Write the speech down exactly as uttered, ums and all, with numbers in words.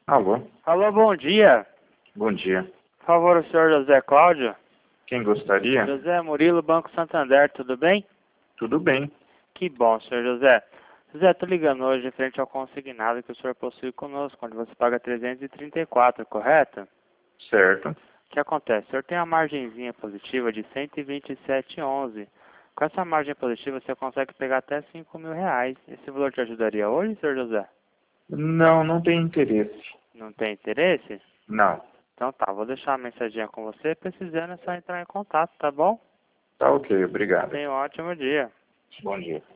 Alô, Alô, bom dia. bom dia. Por favor, o senhor José Cláudio? Quem gostaria? José Murilo, Banco Santander, tudo bem? Tudo bem. Que bom, senhor José. José, estou ligando hoje referente ao consignado que o senhor possui conosco, onde você paga trezentos e trinta e quatro, correto? Certo. O que acontece? O senhor tem uma margenzinha positiva de cento e vinte e sete vírgula onze. Com essa margem positiva, você consegue pegar até cinco mil reais. Esse valor te ajudaria hoje, senhor José? Não, não tem interesse. Não tem interesse? Não. Então tá, vou deixar uma mensaginha com você. Precisando é só entrar em contato, tá bom? Tá ok, obrigado. Tenha um ótimo dia. Bom dia.